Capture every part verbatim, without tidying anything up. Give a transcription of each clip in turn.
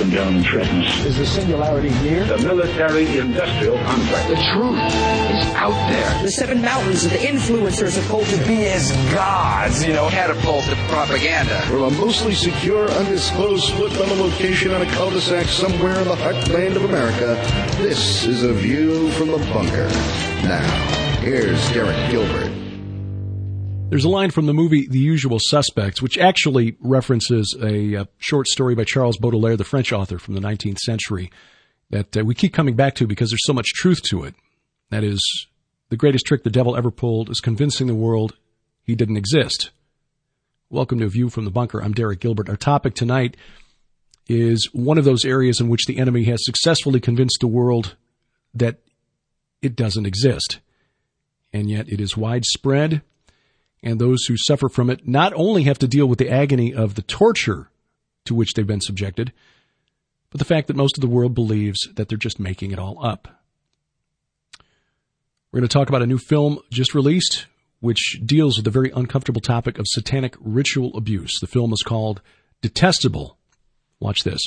going down in Trenton. Is the singularity near? The military-industrial complex. The truth is out there. The seven mountains of the influencers of culture. To be as gods, you know, catapult of propaganda. From a mostly secure, undisclosed split-level location on a cul-de-sac somewhere in the heartland of America, this is A View from the Bunker. Now, here's Derek Gilbert. There's a line from the movie The Usual Suspects, which actually references a, a short story by Charles Baudelaire, the French author from the nineteenth century, that uh, we keep coming back to because there's so much truth to it. That is, the greatest trick the devil ever pulled is convincing the world he didn't exist. Welcome to A View from the Bunker. I'm Derek Gilbert. Our topic tonight is one of those areas in which the enemy has successfully convinced the world that it doesn't exist. And yet it is widespread. And those who suffer from it not only have to deal with the agony of the torture to which they've been subjected, but the fact that most of the world believes that they're just making it all up. We're going to talk about a new film just released, which deals with the very uncomfortable topic of satanic ritual abuse. The film is called Detestable. Watch this.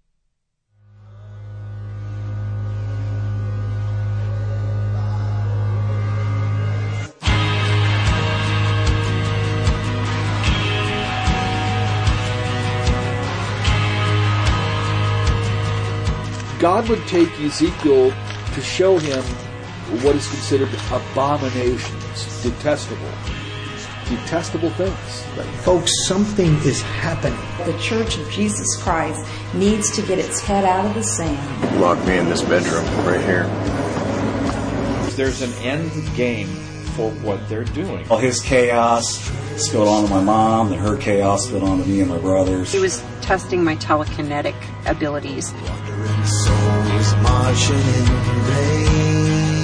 God would take Ezekiel to show him what is considered abominations, detestable, detestable things. But folks, something is happening. The Church of Jesus Christ needs to get its head out of the sand. Lock me in this bedroom right here. There's an end game for what they're doing. All his chaos spilled onto my mom, and her chaos spilled onto me and my brothers. He was testing my telekinetic abilities. Wandering souls marching in the rain.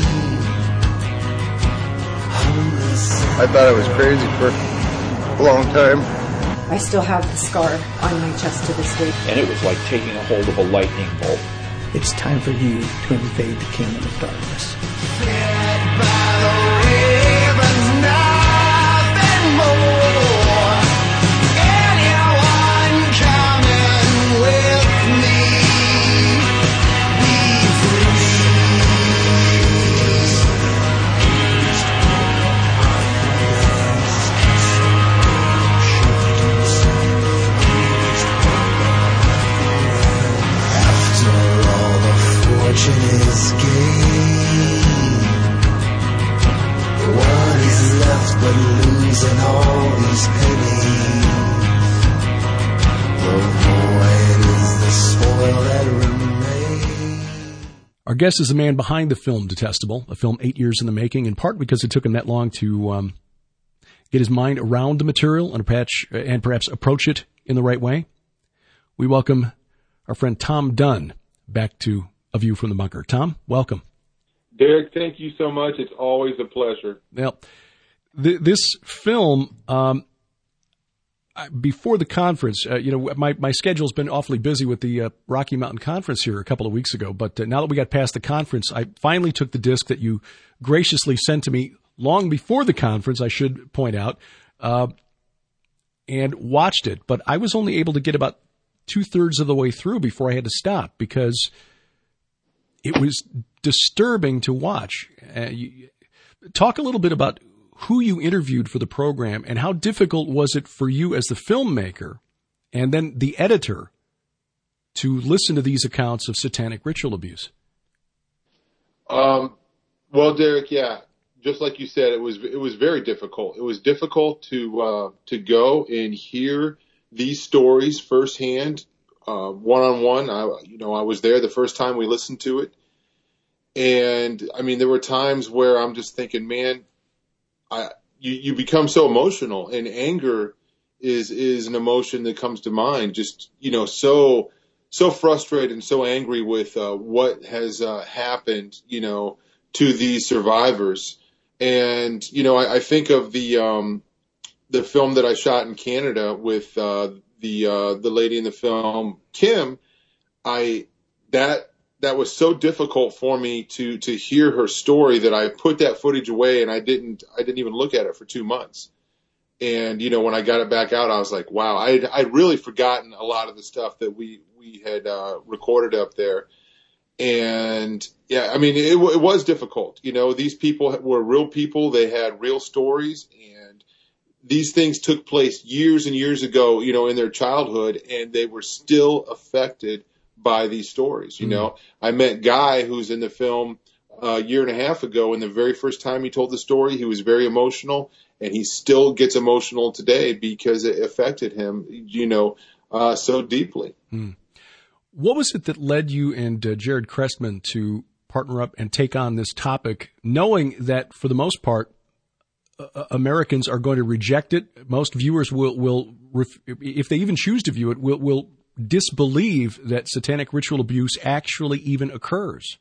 I thought I was crazy for a long time. I still have the scar on my chest to this day. And it was like taking a hold of a lightning bolt. It's time for you to invade the kingdom of darkness. Fed by the rivers, nothing more. Anyone coming with me? Be free. After all the fortune is gained, what is left but losing all these pennies? The void is the spoil that remains. Our guest is the man behind the film Detestable, a film eight years in the making, in part because it took him that long to um, get his mind around the material and perhaps, and perhaps approach it in the right way. We welcome our friend Tom Dunn back to A View from the Bunker. Tom, welcome. Derek, thank you so much. It's always a pleasure. Well, th- this film, um, before the conference, uh, you know, my, my schedule's been awfully busy with the uh, Rocky Mountain Conference here a couple of weeks ago, but uh, now that we got past the conference, I finally took the disc that you graciously sent to me long before the conference, I should point out, uh, and watched it. But I was only able to get about two-thirds of the way through before I had to stop because it was disturbing to watch. Uh, you, talk a little bit about who you interviewed for the program and how difficult was it for you as the filmmaker and then the editor to listen to these accounts of satanic ritual abuse? Um, well, Derek, yeah, just like you said, it was it was very difficult. It was difficult to uh, to go and hear these stories firsthand, uh, one-on-one. I, you know, I was there the first time we listened to it. And I mean, there were times where I'm just thinking, man, I, you, you become so emotional, and anger is, is an emotion that comes to mind. Just, you know, so, so frustrated and so angry with, uh, what has, uh, happened, you know, to these survivors. And, you know, I, I think of the, um, the film that I shot in Canada with, uh, the, uh, the lady in the film, Kim. I, that, that was so difficult for me to, to hear her story that I put that footage away, and I didn't, I didn't even look at it for two months. And, you know, when I got it back out, I was like, wow, I'd, I'd really forgotten a lot of the stuff that we, we we had uh, recorded up there. And yeah, I mean, it, it was difficult. You know, these people were real people. They had real stories, and these things took place years and years ago, you know, in their childhood, and they were still affected by these stories. You mm-hmm. know, I met Guy, who's in the film a year and a half ago, and the very first time he told the story, he was very emotional, and he still gets emotional today because it affected him, you know, uh, so deeply. Mm. What was it that led you and uh, Jared Crestman to partner up and take on this topic, knowing that for the most part, uh, Americans are going to reject it? Most viewers will, will ref- if they even choose to view it, will, will disbelieve that satanic ritual abuse actually even occurs.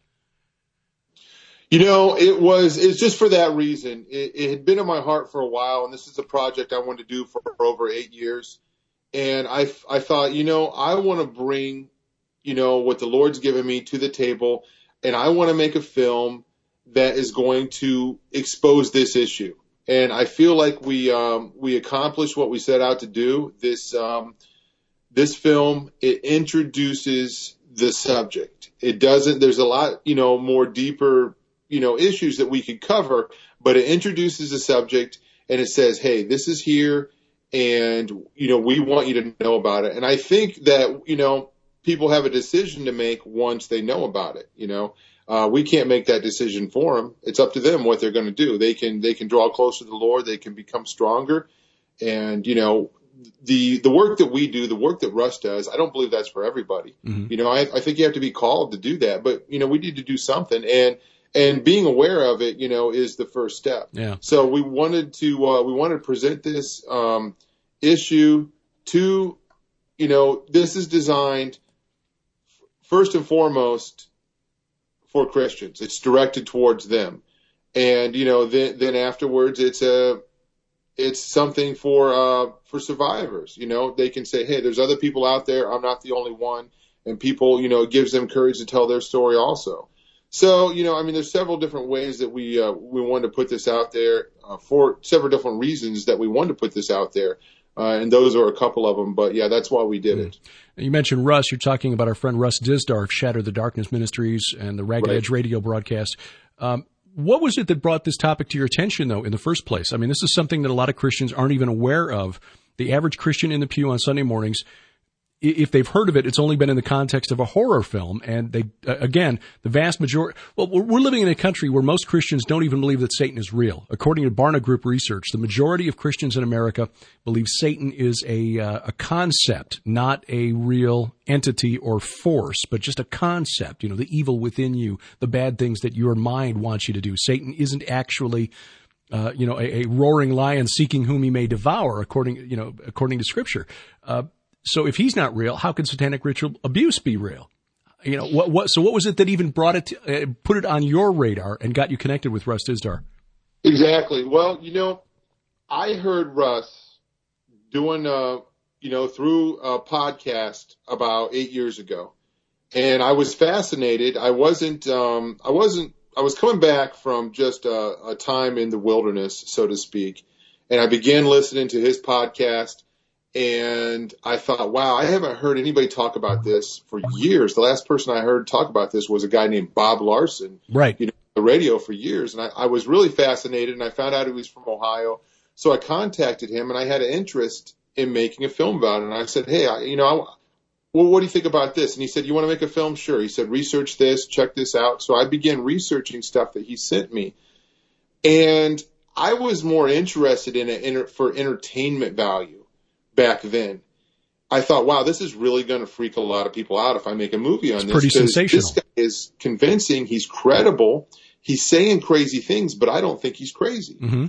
You know, it was, it's just for that reason. It, it had been in my heart for a while, and this is a project I wanted to do for, for over eight years. And I, I thought, you know, I want to bring, you know, what the Lord's given me to the table, and I want to make a film that is going to expose this issue. And I feel like we um, we accomplished what we set out to do. This um, this film, it introduces the subject. It doesn't. There's a lot, you know, more deeper, you know, issues that we could cover, but it introduces the subject, and it says, hey, this is here, and you know, we want you to know about it. And I think that, you know, people have a decision to make once they know about it. You know, uh, we can't make that decision for them. It's up to them what they're going to do. They can, they can draw closer to the Lord. They can become stronger. And, you know, the, the work that we do, the work that Russ does, I don't believe that's for everybody. Mm-hmm. You know, I, I think you have to be called to do that, but you know, we need to do something, and, and being aware of it, you know, is the first step. Yeah. So we wanted to, uh, we wanted to present this, um, issue to, you know, this is designed first and foremost for Christians. It's directed towards them. And, you know, then, then afterwards it's a, it's something for, uh, for survivors. You know, they can say, hey, there's other people out there. I'm not the only one. And people, you know, it gives them courage to tell their story also. So, you know, I mean, there's several different ways that we, uh, we wanted to put this out there, uh, for several different reasons that we wanted to put this out there. Uh, and those are a couple of them, but yeah, that's why we did it. You mentioned Russ. You're talking about our friend Russ Dizdar of Shatter the Darkness Ministries and the Ragged right. Edge radio broadcast. Um, what was it that brought this topic to your attention, though, in the first place? I mean, this is something that a lot of Christians aren't even aware of. The average Christian in the pew on Sunday mornings, if they've heard of it, it's only been in the context of a horror film. And they, uh, again, the vast majority, well, we're living in a country where most Christians don't even believe that Satan is real. According to Barna Group research, the majority of Christians in America believe Satan is a, uh, a concept, not a real entity or force, but just a concept, you know, the evil within you, the bad things that your mind wants you to do. Satan isn't actually, uh, you know, a, a roaring lion seeking whom he may devour, according, you know, according to Scripture. Uh, So if he's not real, how can satanic ritual abuse be real? You know, what, what, so what was it that even brought it, to, uh, put it on your radar and got you connected with Russ Dizdar? Exactly. Well, you know, I heard Russ doing, uh, you know, through a podcast about eight years ago, and I was fascinated. I wasn't, um, I wasn't, I was coming back from just a, a time in the wilderness, so to speak, and I began listening to his podcast. And I thought, wow, I haven't heard anybody talk about this for years. The last person I heard talk about this was a guy named Bob Larson. Right. You know, on the radio for years. And I, I was really fascinated, and I found out he was from Ohio. So I contacted him, and I had an interest in making a film about it. And I said, hey, I, you know, I, well, what do you think about this? And he said, you want to make a film? Sure. He said, research this, check this out. So I began researching stuff that he sent me. And I was more interested in it for entertainment value. Back then, I thought, wow, this is really going to freak a lot of people out if I make a movie on it's this. Pretty sensational. This guy is convincing. He's credible. He's saying crazy things, but I don't think he's crazy. Mm-hmm.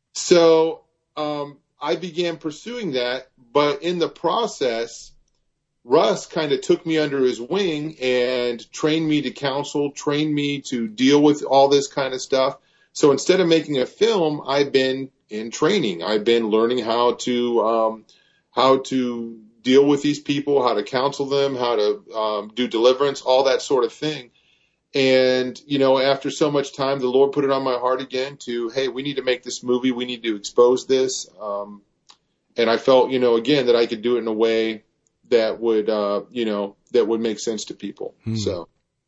So um, I began pursuing that. But in the process, Russ kind of took me under his wing and trained me to counsel, trained me to deal with all this kind of stuff. So instead of making a film, I've been in training. I've been learning how to um, how to deal with these people, how to counsel them, how to um, do deliverance, all that sort of thing. And, you know, after so much time, the Lord put it on my heart again to, hey, we need to make this movie. We need to expose this. Um, and I felt, you know, again, that I could do it in a way that would, uh, you know, that would make sense to people. Hmm. So.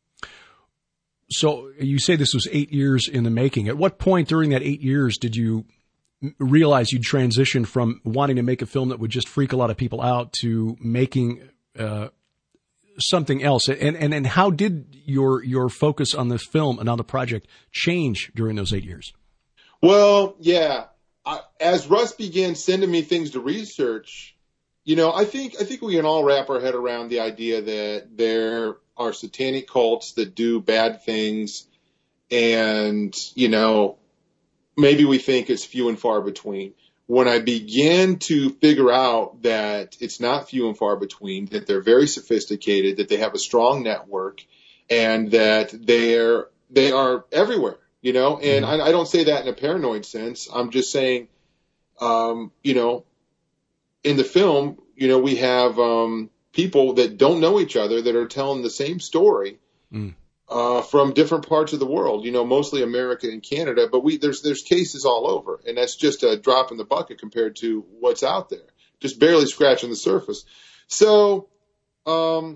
So you say this was eight years in the making. At what point during that eight years did you realize you'd transition from wanting to make a film that would just freak a lot of people out to making uh, something else? And, and and how did your your focus on this film and on the project change during those eight years? Well, yeah, I, as Russ began sending me things to research, you know, I think I think we can all wrap our head around the idea that there are satanic cults that do bad things, and, you know, maybe we think it's few and far between. When I began to figure out that it's not few and far between, that they're very sophisticated, that they have a strong network, and that they're they are everywhere, you know, and I, I don't say that in a paranoid sense. I'm just saying, um, you know, in the film, you know, we have um, people that don't know each other that are telling the same story mm. uh, from different parts of the world, you know, mostly America and Canada. But we there's there's cases all over. And that's just a drop in the bucket compared to what's out there, just barely scratching the surface. So, um,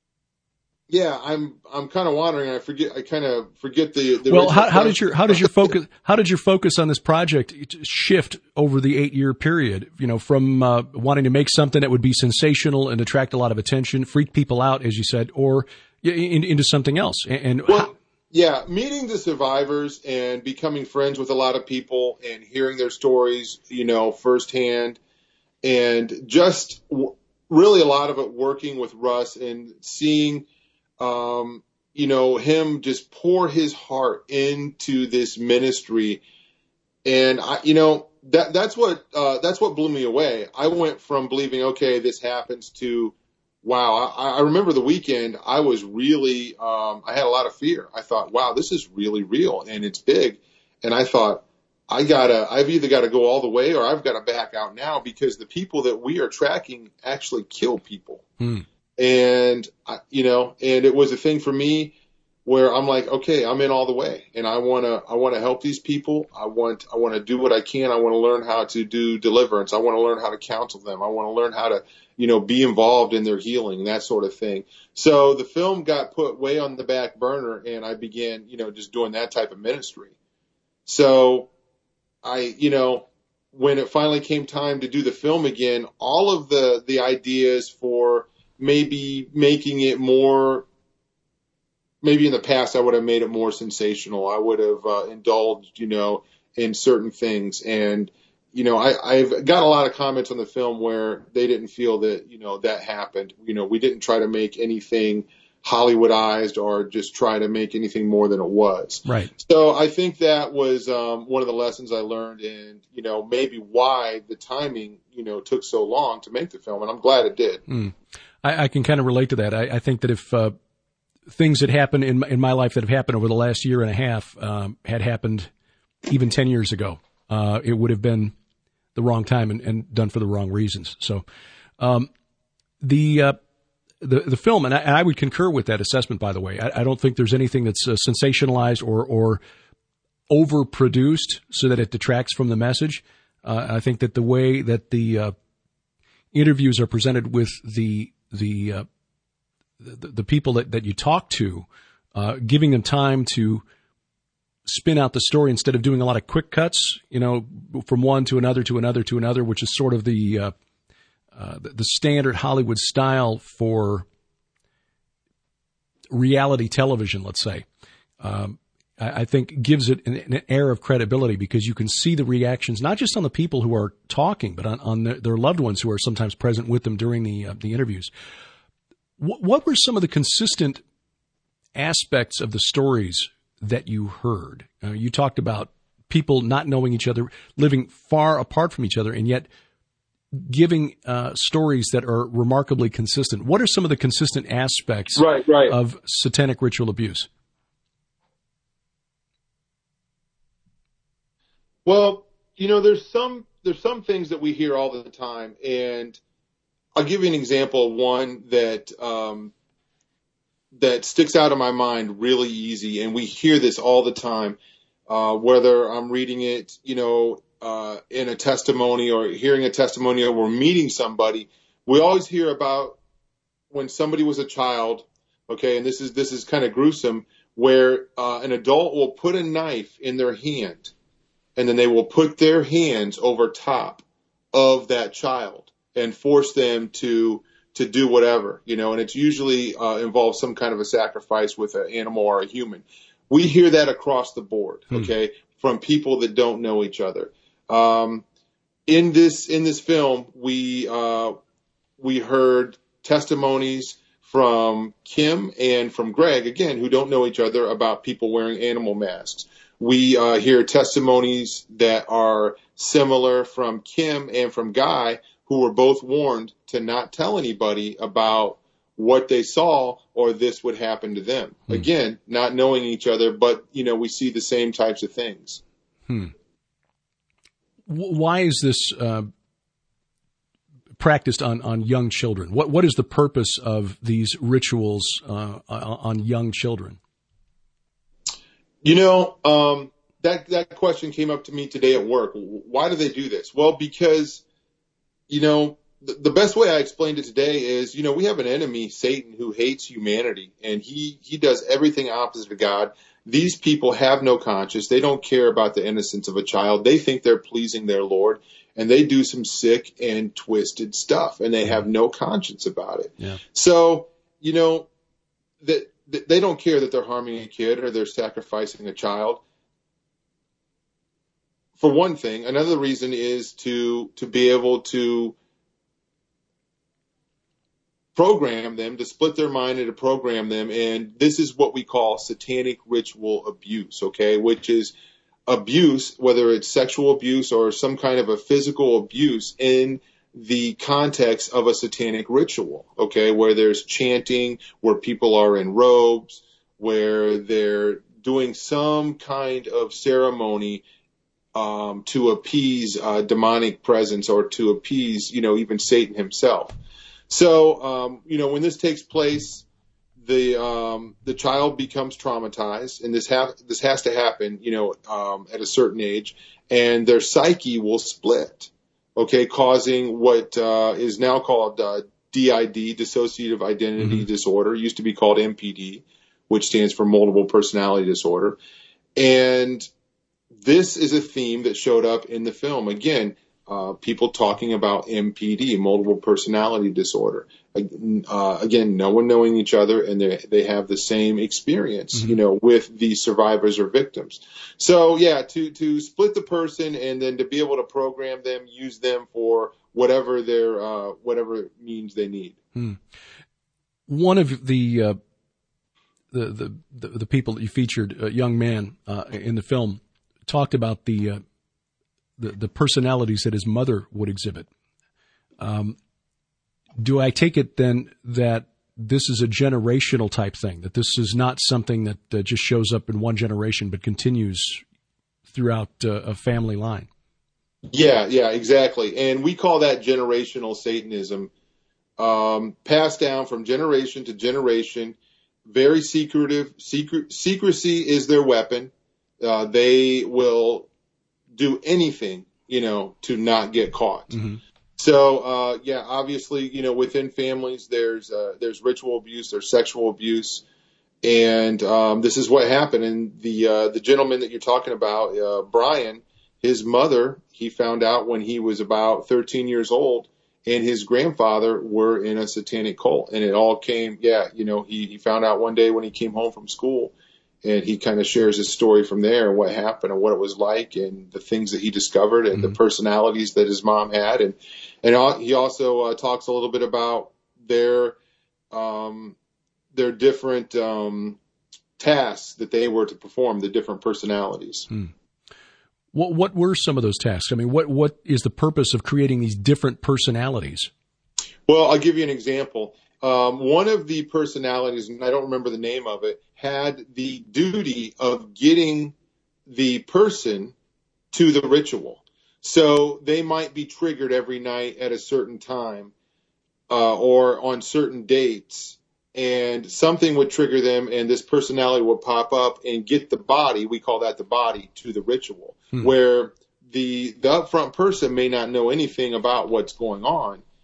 yeah, I'm I'm kind of wandering. I forget. I kind of forget the. the well, how, how did your how did your focus how did your focus on this project shift over the eight year period? You know, from uh, wanting to make something that would be sensational and attract a lot of attention, freak people out, as you said, or in, into something else. And, and well, how- yeah, meeting the survivors and becoming friends with a lot of people and hearing their stories, you know, firsthand, and just w- really a lot of it working with Russ and seeing. Um, you know, him just pour his heart into this ministry. And I, you know, that, that's what, uh, that's what blew me away. I went from believing, okay, this happens to, wow. I, I remember the weekend I was really, um, I had a lot of fear. I thought, wow, this is really real and it's big. And I thought, I gotta, I've either got to go all the way or I've got to back out now because the people that we are tracking actually kill people. Hmm. And, you know, and it was a thing for me where I'm like, okay, I'm in all the way and I want to, I want to help these people. I want, I want to do what I can. I want to learn how to do deliverance. I want to learn how to counsel them. I want to learn how to, you know, be involved in their healing, that sort of thing. So the film got put way on the back burner and I began, you know, just doing that type of ministry. So I, you know, when it finally came time to do the film again, all of the, the ideas for, maybe making it more, maybe in the past I would have made it more sensational. I would have uh, indulged, you know, in certain things. And, you know, I, I've got a lot of comments on the film where they didn't feel that, you know, that happened. You know, we didn't try to make anything Hollywoodized or just try to make anything more than it was. Right. So I think that was um, one of the lessons I learned and, you know, maybe why the timing, you know, took so long to make the film. And I'm glad it did. Mm. I, I can kind of relate to that. I, I think that if uh, things that happened in my, in my life that have happened over the last year and a half um, had happened even ten years ago, uh, it would have been the wrong time and, and done for the wrong reasons. So um, the, uh, the the film, and I, I would concur with that assessment, by the way. I, I don't think there's anything that's uh, sensationalized or, or overproduced so that it detracts from the message. Uh, I think that the way that the uh, interviews are presented with the the uh, the, the people that, that you talk to, uh, giving them time to spin out the story instead of doing a lot of quick cuts, you know, from one to another to another to another, which is sort of the uh, uh, the, the standard Hollywood style for reality television, let's say. Um, I, I think gives it an, an air of credibility because you can see the reactions, not just on the people who are talking, but on, on their, their loved ones who are sometimes present with them during the uh, the interviews. What, what were some of the consistent aspects of the stories that you heard? Uh, you talked about people not knowing each other, living far apart from each other, and yet giving uh, stories that are remarkably consistent. What are some of the consistent aspects right, right. of satanic ritual abuse? Well, you know, there's some there's some things that we hear all the time, and I'll give you an example of one that um, that sticks out in my mind really easy, and we hear this all the time, uh, whether I'm reading it, you know, uh, in a testimony or hearing a testimony or we're meeting somebody. We always hear about when somebody was a child, okay, and this is this is kind of gruesome, where uh, an adult will put a knife in their hand, and then they will put their hands over top of that child and force them to to do whatever, you know, and it's usually uh, involves some kind of a sacrifice with an animal or a human. We hear that across the board, okay, hmm. from people that don't know each other. Um, in this in this film, we uh, we heard testimonies from Kim and from Greg, again, who don't know each other, about people wearing animal masks. We uh, hear testimonies that are similar from Kim and from Guy, who were both warned to not tell anybody about what they saw or this would happen to them. Hmm. Again, not knowing each other, but, you know, we see the same types of things. Hmm. Why is this uh, practiced on, on young children? What What is the purpose of these rituals uh, on young children? You know, um, that that question came up to me today at work. Why do they do this? Well, because, you know, the, the best way I explained it today is, you know, we have an enemy, Satan, who hates humanity, and he, he does everything opposite of God. These people have no conscience. They don't care about the innocence of a child. They think they're pleasing their Lord, and they do some sick and twisted stuff, and they have no conscience about it. Yeah. So, you know, that they don't care that they're harming a kid or they're sacrificing a child. For one thing, another reason is to to be able to program them, to split their mind and to program them. And this is what we call satanic ritual abuse, okay, which is abuse, whether it's sexual abuse or some kind of a physical abuse in the context of a satanic ritual, okay, where there's chanting, where people are in robes, where they're doing some kind of ceremony um, to appease uh, demonic presence or to appease, you know, even Satan himself. So, um, you know, when this takes place, the um, the child becomes traumatized, and this ha- this has to happen, you know, um, at a certain age, and their psyche will split, okay, causing what uh, is now called uh, D I D, dissociative identity mm-hmm. disorder, used to be called M P D, which stands for multiple personality disorder. And this is a theme that showed up in the film. Again, uh, people talking about M P D, multiple personality disorder. Uh, again, no one knowing each other, and they they have the same experience, mm-hmm. you know, with the survivors or victims. So, yeah, to to split the person and then to be able to program them, use them for whatever their uh, whatever means they need. Hmm. One of the, uh, the the the the people that you featured, a young man uh, in the film, talked about the, uh, the the personalities that his mother would exhibit. Um, do I take it then that this is a generational type thing, that this is not something that uh, just shows up in one generation but continues throughout uh, a family line? Yeah, yeah, exactly. And we call that generational Satanism, um, passed down from generation to generation, very secretive. Secret, secrecy is their weapon. Uh, they will do anything, you know, to not get caught. Mm-hmm. So, uh, yeah, obviously, you know, within families, there's uh, there's ritual abuse, there's sexual abuse, and um, this is what happened. And the uh, the gentleman that you're talking about, uh, Brian, his mother, he found out when he was about thirteen years old, and his grandfather were in a satanic cult, and it all came, yeah, you know, he, he found out one day when he came home from school. And he kind of shares his story from there and what happened and what it was like and the things that he discovered and mm-hmm. the personalities that his mom had. And and he also uh, talks a little bit about their um, their different um, tasks that they were to perform, the different personalities. Hmm. What what were some of those tasks? I mean, what what is the purpose of creating these different personalities? Well, I'll give you an example. Um, one of the personalities, and I don't remember the name of it, had the duty of getting the person to the ritual. So they might be triggered every night at a certain time uh, or on certain dates, and something would trigger them, and this personality would pop up and get the body, we call that the body, to the ritual, hmm. where the the upfront person may not know anything about what's going on.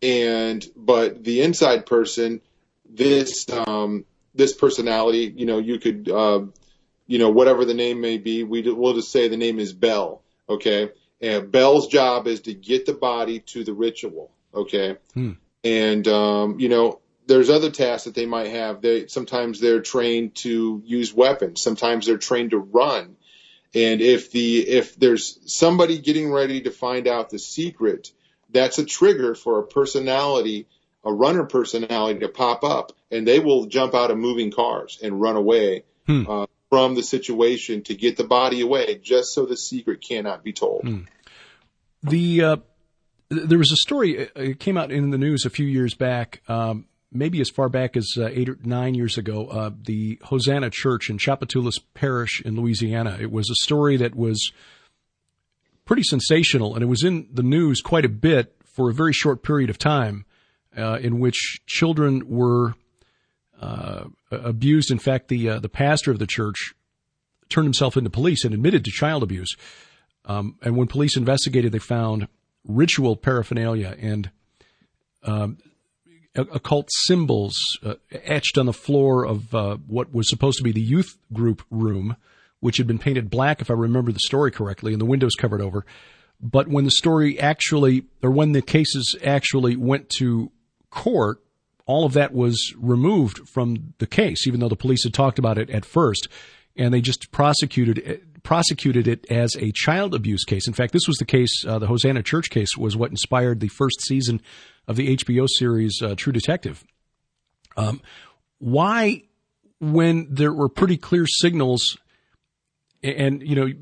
and but the inside person, this um, this personality, you know, you could, uh, you know, whatever the name may be, we we'll just say the name is Bell, okay? And Bell's job is to get the body to the ritual, okay? Hmm. And um, you know, there's other tasks that they might have. They sometimes they're trained to use weapons. Sometimes they're trained to run. And if the if there's somebody getting ready to find out the secret, that's a trigger for a personality, a runner personality to pop up, and they will jump out of moving cars and run away hmm. uh, from the situation to get the body away, just so the secret cannot be told. Hmm. The uh, there was a story. It came out in the news a few years back. Um, Maybe as far back as uh, eight or nine years ago, uh, the Hosanna Church in Tchoupitoulas Parish in Louisiana. It was a story that was pretty sensational, and it was in the news quite a bit for a very short period of time, uh, in which children were uh, abused. In fact, the uh, the pastor of the church turned himself into police and admitted to child abuse. Um, and when police investigated, they found ritual paraphernalia and um, occult symbols uh, etched on the floor of uh, what was supposed to be the youth group room, which had been painted black, if I remember the story correctly, and the windows covered over. But when the story actually, or when the cases actually went to court, all of that was removed from the case, even though the police had talked about it at first, and they just prosecuted it, prosecuted it as a child abuse case. In fact, this was the case, uh, the Hosanna Church case was what inspired the first season of the H B O series uh, True Detective. Um, why, when there were pretty clear signals, and, you know,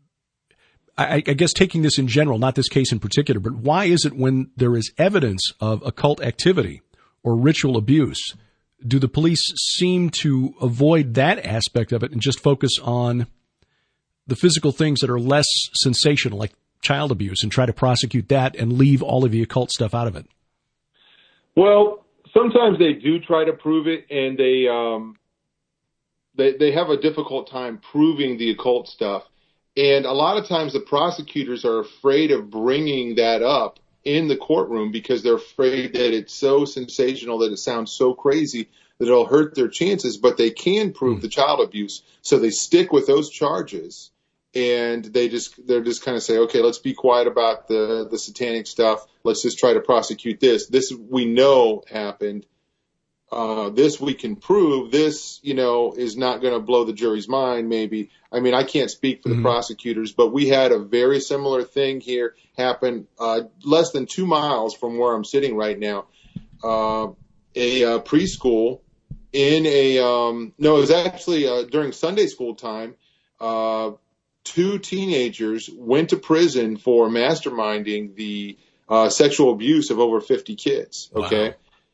I, I guess taking this in general, not this case in particular, but why is it when there is evidence of occult activity or ritual abuse, do the police seem to avoid that aspect of it and just focus on the physical things that are less sensational, like child abuse, and try to prosecute that and leave all of the occult stuff out of it? Well, sometimes they do try to prove it, and they um, they they have a difficult time proving the occult stuff. And a lot of times the prosecutors are afraid of bringing that up in the courtroom because they're afraid that it's so sensational, that it sounds so crazy that it'll hurt their chances. But they can prove mm. the child abuse, so they stick with those charges. And they just, they're just kind of say, okay, let's be quiet about the, the satanic stuff. Let's just try to prosecute this. This we know happened. Uh, this we can prove. This, you know, is not going to blow the jury's mind, maybe. I mean, I can't speak for the mm-hmm. prosecutors, but we had a very similar thing here happen, uh, less than two miles from where I'm sitting right now. Uh, a, uh, preschool in a, um, no, it was actually, uh, during Sunday school time, uh, two teenagers went to prison for masterminding the uh, sexual abuse of over fifty kids. Okay. Wow.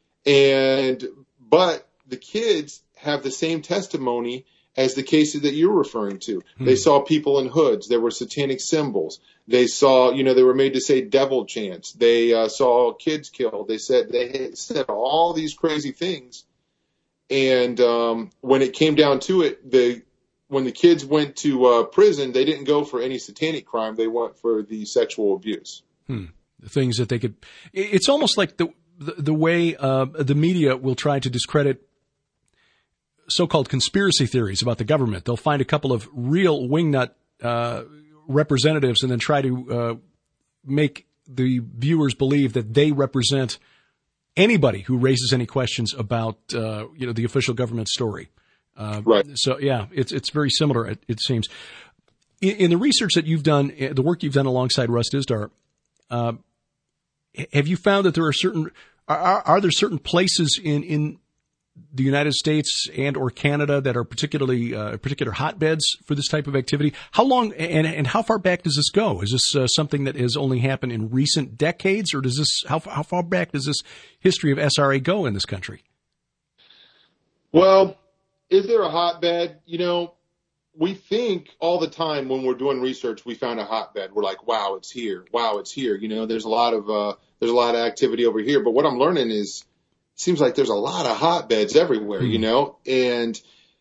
And, but the kids have the same testimony as the cases that you're referring to. Hmm. They saw people in hoods. There were satanic symbols. They saw, you know, they were made to say devil chants. They uh, saw kids killed. They said, they said all these crazy things. And um, when it came down to it, the, when the kids went to uh, prison, they didn't go for any satanic crime. They went for the sexual abuse. Hmm. The things that they could. It's almost like the the, the way uh, the media will try to discredit so-called conspiracy theories about the government. They'll find a couple of real wingnut uh, representatives and then try to uh, make the viewers believe that they represent anybody who raises any questions about uh, you know the official government story. Uh, right. So, yeah, it's it's very similar, it, it seems. In, in the research that you've done, the work you've done alongside Russ Dizdar, uh, have you found that there are certain are, are there certain places in, in the United States and or Canada that are particularly uh, particular hotbeds for this type of activity? How long and and how far back does this go? Is this uh, something that has only happened in recent decades, or does this how how far back does this history of S R A go in this country? Well, is there a hotbed? You know, we think all the time when we're doing research, we found a hotbed. We're like, wow, it's here. Wow, it's here. You know, there's a lot of uh, there's a lot of activity over here. But what I'm learning is, it seems like there's a lot of hotbeds everywhere. Mm-hmm. You know, and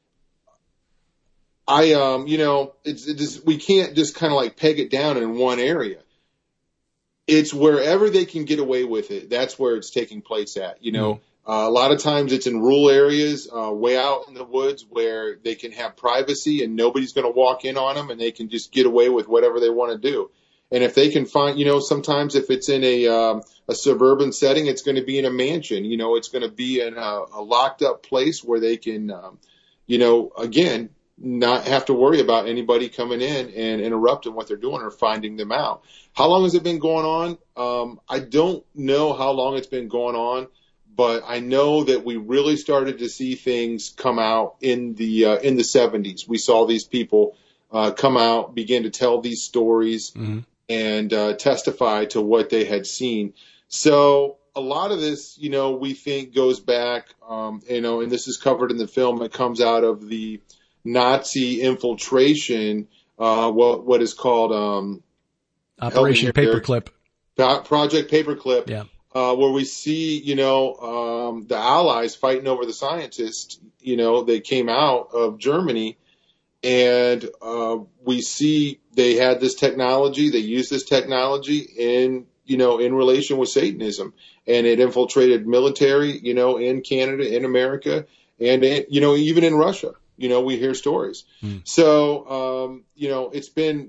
I, um, you know, it's, it's we can't just kind of like peg it down in one area. it's wherever they can get away with it. That's where it's taking place at. You know, mm-hmm. uh, a lot of times it's in rural areas, uh, way out in the woods where they can have privacy and nobody's going to walk in on them and they can just get away with whatever they want to do. And if they can find, you know, sometimes if it's in a um, a suburban setting, it's going to be in a mansion. You know, it's going to be in a, a locked up place where they can, um, you know, again, not have to worry about anybody coming in and interrupting what they're doing or finding them out. How long has it been going on? Um, I don't know how long it's been going on, but I know that we really started to see things come out in the uh, in the seventies. We saw these people uh, come out, begin to tell these stories. Mm-hmm. and uh, testify to what they had seen. So a lot of this, you know, we think goes back, um, you know, and this is covered in the film. It comes out of the Nazi infiltration, uh, what what is called um, Operation Paperclip, Project Paperclip, yeah, uh, where we see, you know, um, the Allies fighting over the scientists, you know, that came out of Germany. And uh, we see they had this technology. They used this technology in, you know, in relation with Satanism, and it infiltrated military, you know, in Canada, in America, and in, you know, even in Russia. You know, we hear stories. Mm. So, um, you know, it's been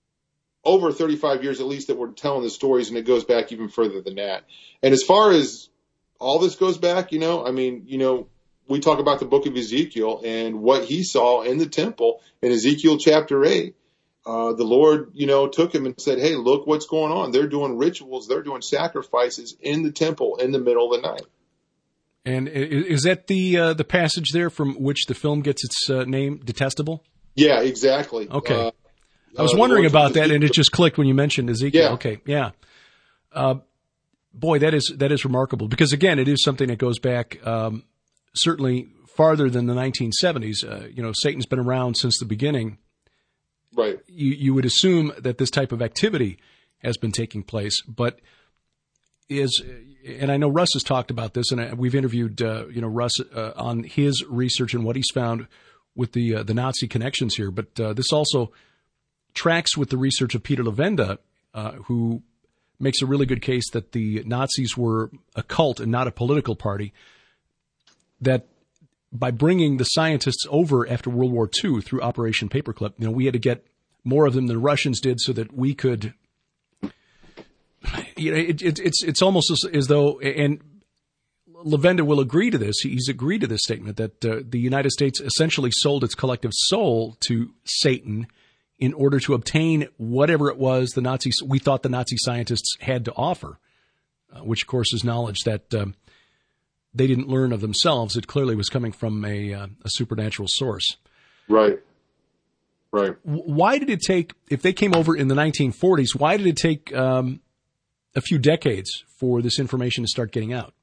over thirty-five years at least that we're telling the stories, and it goes back even further than that. And as far as all this goes back, you know, I mean, you know. We talk about the book of Ezekiel and what he saw in the temple in Ezekiel chapter eight. Uh, the Lord, you know, took him and said, hey, look what's going on. They're doing rituals. They're doing sacrifices in the temple in the middle of the night. And is that the uh, the passage there from which the film gets its uh, name, Detestable? Yeah, exactly. Okay. Uh, I was uh, wondering about that, and it just clicked when you mentioned Ezekiel. Yeah. Okay, yeah. Uh, boy, that is that is remarkable because, again, it is something that goes back um, – certainly farther than the nineteen seventies. Uh, you know, Satan's been around since the beginning. Right. You, you would assume that this type of activity has been taking place, but is, and I know Russ has talked about this, and we've interviewed, uh, you know, Russ uh, on his research and what he's found with the uh, the Nazi connections here. But uh, this also tracks with the research of Peter Levenda, uh, who makes a really good case that the Nazis were a cult and not a political party. That by bringing the scientists over after World War Two through Operation Paperclip, you know, we had to get more of them than the Russians did so that we could, you know, it, it, it's it's almost as, as though, and Levenda will agree to this, he's agreed to this statement, that uh, the United States essentially sold its collective soul to Satan in order to obtain whatever it was the Nazis, we thought the Nazi scientists had to offer, uh, which of course is knowledge that um, they didn't learn of themselves. It clearly was coming from a, uh, a supernatural source. Right. Right. Why did it take, if they came over in the nineteen forties, why did it take um, a few decades for this information to start getting out?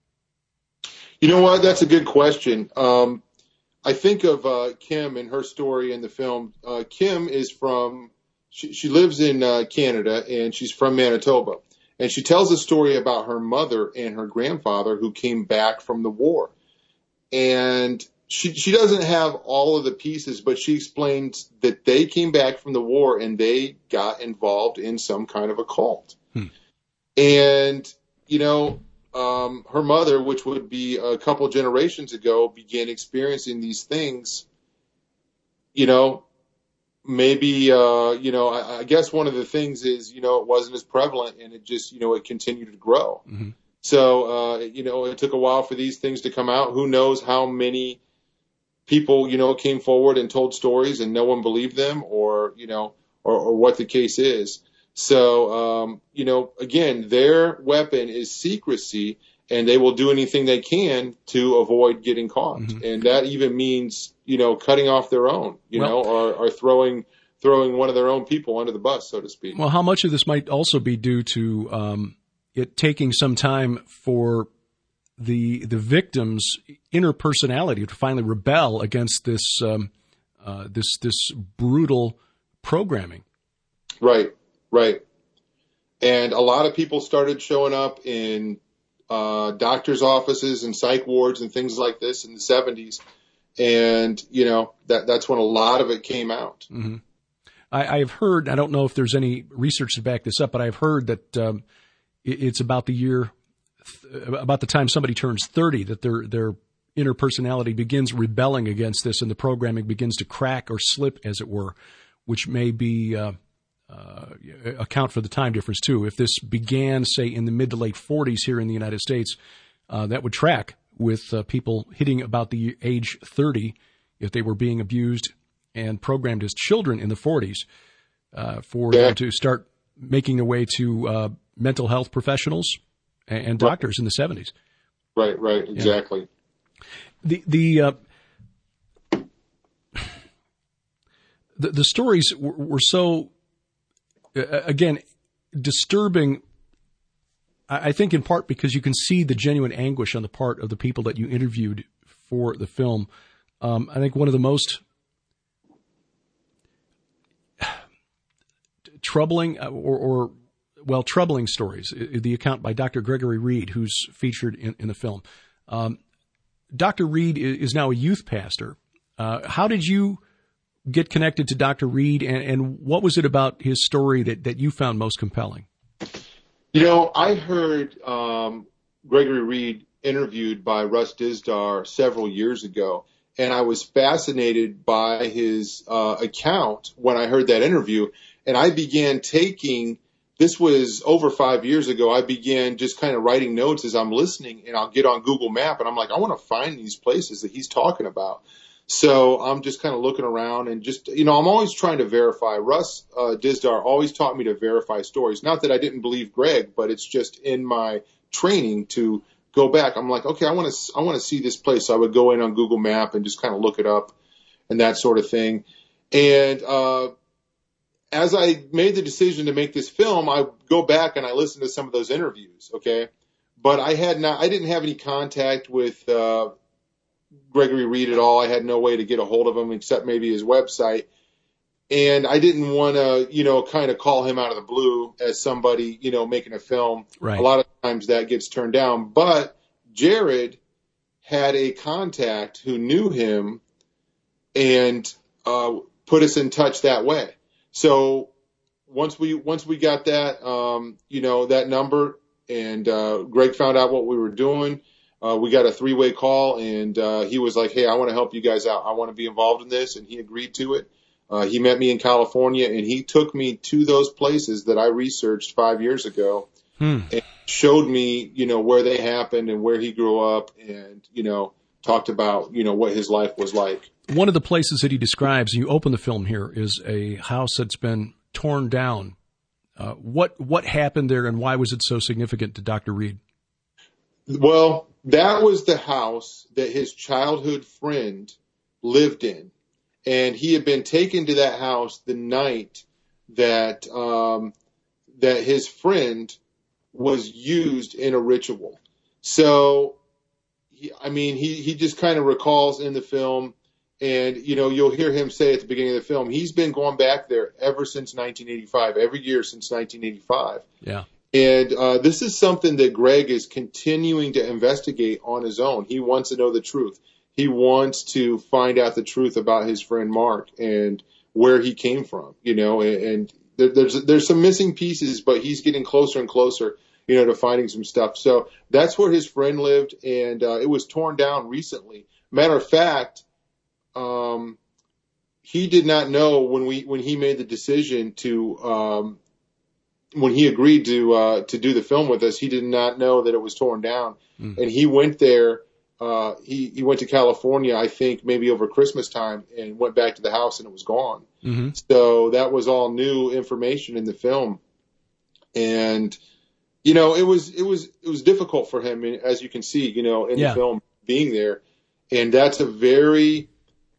You know what? That's a good question. Um, I think of uh, Kim and her story in the film. Uh, Kim is from, she, she lives in uh, Canada, and she's from Manitoba. And she tells a story about her mother and her grandfather who came back from the war. And she she doesn't have all of the pieces, but she explains that they came back from the war and they got involved in some kind of a cult. Hmm. And, you know, um, her mother, which would be a couple generations ago, began experiencing these things, you know, maybe, uh, you know, I, I guess one of the things is, you know, it wasn't as prevalent and it just, you know, it continued to grow. Mm-hmm. So, uh, you know, it took a while for these things to come out. Who knows how many people, you know, came forward and told stories and no one believed them, or, you know, or, or what the case is. So, um, you know, again, their weapon is secrecy, and they will do anything they can to avoid getting caught. Mm-hmm. And that even means, you know, cutting off their own, you well, know, or, or throwing throwing one of their own people under the bus, so to speak. Well, how much of this might also be due to um, it taking some time for the the victim's inner personality to finally rebel against this um, uh, this this brutal programming? Right, right. And a lot of people started showing up in uh, doctors' offices and psych wards and things like this in the seventies. And, you know, that that's when a lot of it came out. Mm-hmm. I, I've heard, I don't know if there's any research to back this up, but I've heard that um, it's about the year, about the time somebody turns thirty, that their their inner personality begins rebelling against this, and the programming begins to crack or slip, as it were, which may be uh, uh, account for the time difference too. If this began, say, in the mid to late forties here in the United States, uh, that would track with uh, people hitting about the age thirty if they were being abused and programmed as children in the forties, uh, for yeah. them to start making their way to uh, mental health professionals and, and doctors right. in the seventies. Right, right, exactly. Yeah. The the, uh, the the stories were, were so uh, again disturbing. I think in part because you can see the genuine anguish on the part of the people that you interviewed for the film. Um, I think one of the most troubling or, or, well, troubling stories, the account by Doctor Gregory Reed, who's featured in, in the film. Um, Doctor Reed is now a youth pastor. Uh, how did you get connected to Doctor Reed, and, and what was it about his story that, that you found most compelling? You know, I heard um, Gregory Reed interviewed by Russ Dizdar several years ago, and I was fascinated by his uh, account when I heard that interview, and I began taking, this was over five years ago, I began just kind of writing notes as I'm listening, and I'll get on Google Map, and I'm like, I want to find these places that he's talking about. So I'm just kind of looking around and just, you know, I'm always trying to verify. Russ uh, Dizdar always taught me to verify stories. Not that I didn't believe Greg, but it's just in my training to go back. I'm like, okay, I want to, I want to see this place. So I would go in on Google Map and just kind of look it up and that sort of thing. And uh, as I made the decision to make this film, I go back and I listen to some of those interviews. Okay, but I had not, I didn't have any contact with uh, Gregory Reed at all. I had no way to get a hold of him except maybe his website. And I didn't want to, you know, kind of call him out of the blue as somebody, you know, making a film. Right. A lot of times that gets turned down. But Jared had a contact who knew him and uh, put us in touch that way. So once we once we got that, um, you know, that number, and uh, Greg found out what we were doing, Uh, we got a three-way call, and uh, he was like, hey, I want to help you guys out. I want to be involved in this, and he agreed to it. Uh, he met me in California, and he took me to those places that I researched five years ago hmm. and showed me, you know, where they happened and where he grew up, and, you know, talked about, you know, what his life was like. One of the places that he describes, and you open the film here, is a house that's been torn down. Uh, what what happened there, and why was it so significant to Doctor Reed? Well, that was the house that his childhood friend lived in. And he had been taken to that house the night that um, that his friend was used in a ritual. So, he, I mean, he, he just kind of recalls in the film, and, you know, you'll hear him say at the beginning of the film, he's been going back there ever since nineteen eighty-five, every year since nineteen eighty-five. Yeah. And uh, this is something that Greg is continuing to investigate on his own. He wants to know the truth. He wants to find out the truth about his friend Mark and where he came from, you know, and, and there, there's there's some missing pieces, but he's getting closer and closer, you know, to finding some stuff. So that's where his friend lived, and uh, it was torn down recently. Matter of fact, um, he did not know when we when he made the decision to um, when he agreed to uh, to do the film with us, he did not know that it was torn down. Mm. And he went there. Uh, he, he went to California, I think, maybe over Christmas time, and went back to the house, and it was gone. Mm-hmm. So that was all new information in the film. And, you know, it was it was it was difficult for him, as you can see, you know, in yeah. the film, being there. And that's a very,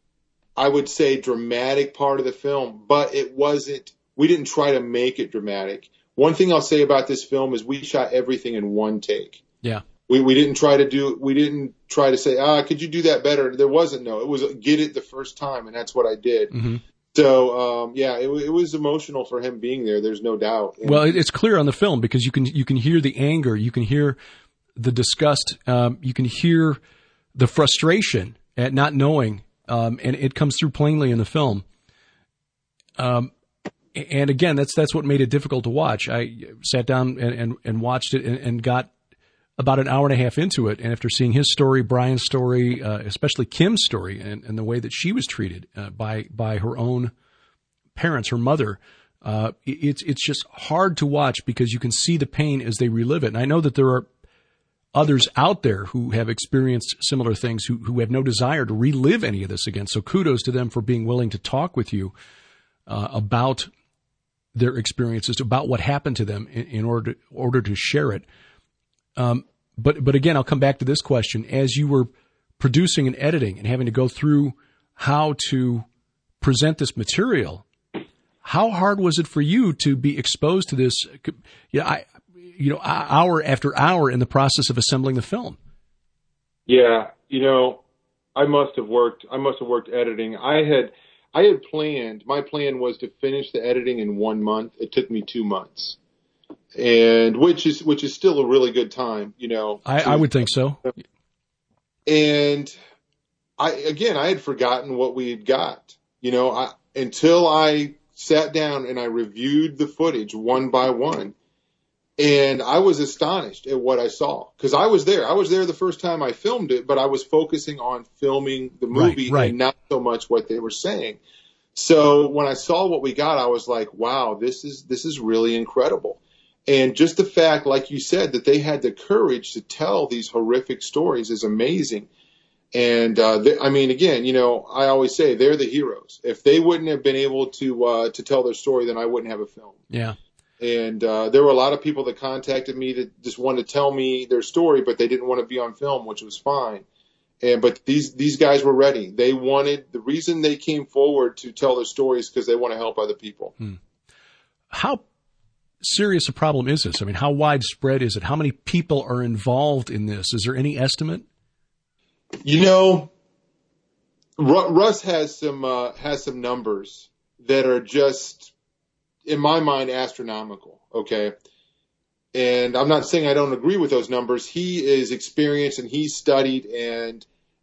I would say, dramatic part of the film. But it wasn't. We didn't try to make it dramatic. One thing I'll say about this film is we shot everything in one take. Yeah. We we didn't try to do we didn't try to say, ah, could you do that better? There wasn't no. It was get it the first time, and that's what I did. Mm-hmm. So um, yeah, it, it was emotional for him being there. There's no doubt. And, well, it's clear on the film because you can you can hear the anger, you can hear the disgust, um, you can hear the frustration at not knowing, um, and it comes through plainly in the film. Um, And again, that's that's what made it difficult to watch. I sat down and, and, and watched it and, and got about an hour and a half into it. And after seeing his story, Brian's story, uh, especially Kim's story, and, and the way that she was treated uh, by by her own parents, her mother, uh, it's it's just hard to watch because you can see the pain as they relive it. And I know that there are others out there who have experienced similar things who, who have no desire to relive any of this again. So kudos to them for being willing to talk with you uh, about their experiences, about what happened to them in, in order to, order to share it. Um, but, but again, I'll come back to this question. As you were producing and editing and having to go through how to present this material, how hard was it for you to be exposed to this? You know, I, you know, hour after hour in the process of assembling the film. Yeah. You know, I must have worked, I must have worked editing. I had, I had planned, my plan was to finish the editing in one month. It took me two months. And which is, which is still a really good time, you know. I, to, I would think so. And I, again, I had forgotten what we had got, you know, I, until I sat down and I reviewed the footage one by one. And I was astonished at what I saw because I was there. I was there the first time I filmed it, but I was focusing on filming the movie right, right. and not so much what they were saying. So when I saw what we got, I was like, wow, this is, this is really incredible. And just the fact, like you said, that they had the courage to tell these horrific stories is amazing. And, uh, they, I mean, again, you know, I always say they're the heroes. If they wouldn't have been able to, uh, to tell their story, then I wouldn't have a film. Yeah. And uh, there were a lot of people that contacted me that just wanted to tell me their story, but they didn't want to be on film, which was fine. And but these these guys were ready. They wanted the reason they came forward to tell their stories because they want to help other people. Hmm. How serious a problem is this? I mean, how widespread is it? How many people are involved in this? Is there any estimate? You know, Russ has some uh, has some numbers that are just, in my mind, astronomical, okay? And I'm not saying I don't agree with those numbers. He is experienced and he's studied and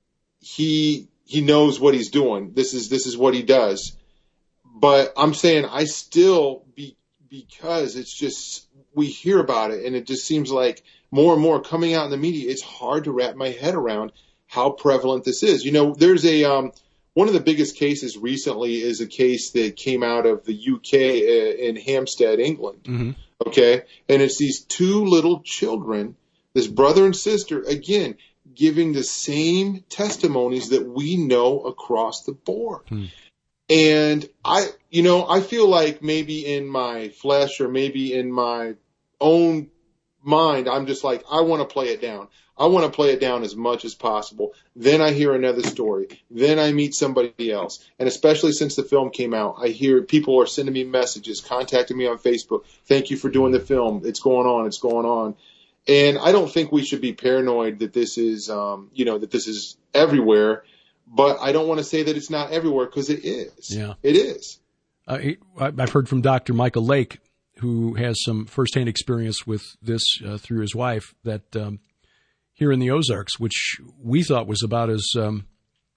he he knows what he's doing. This is this is what he does. But I'm saying I still, be, because it's just, we hear about it and it just seems like more and more coming out in the media, it's hard to wrap my head around how prevalent this is. You know, there's a um, one of the biggest cases recently is a case that came out of the U K in Hampstead, England. Mm-hmm. Okay. And it's these two little children, this brother and sister, again, giving the same testimonies that we know across the board. Hmm. And I, you know, I feel like maybe in my flesh or maybe in my own mind, I'm just like, I want to play it down. I want to play it down as much as possible. Then I hear another story. Then I meet somebody else. And especially since the film came out, I hear people are sending me messages, contacting me on Facebook. Thank you for doing the film. It's going on. It's going on. And I don't think we should be paranoid that this is, um, you know, that this is everywhere. But I don't want to say that it's not everywhere because it is. Yeah. It is. Uh, I've heard from Doctor Michael Lake, who has some firsthand experience with this uh, through his wife, that um, here in the Ozarks, which we thought was about as um,